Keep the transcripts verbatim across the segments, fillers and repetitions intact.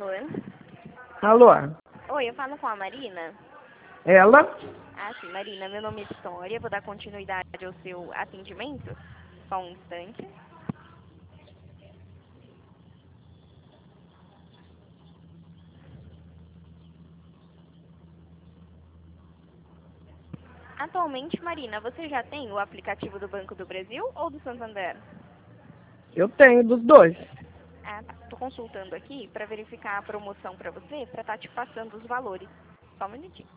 Alô? Alô? Oi, eu falo com a Marina? Ela? Ah, sim, Marina, meu nome é Vitória, vou dar continuidade ao seu atendimento. Só um instante. Atualmente, Marina, você já tem o aplicativo do Banco do Brasil ou do Santander? Eu tenho dos dois. Ah, tá. Tô consultando aqui para verificar a promoção para você, para estar te passando os valores. Só um minutinho.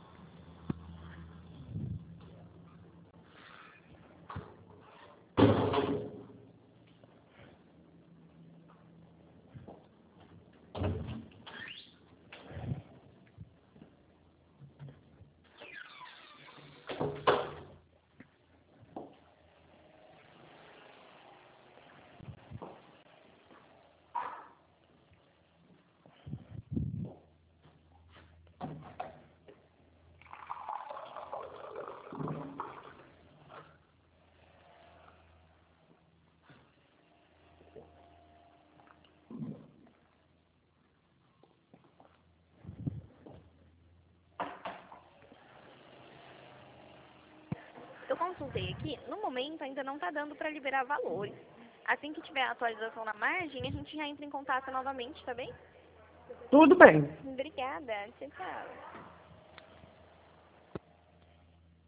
Eu consultei aqui, no momento ainda não está dando para liberar valores. Assim que tiver a atualização na margem, a gente já entra em contato novamente, tá bem? Tudo bem. Obrigada. Tchau, tchau.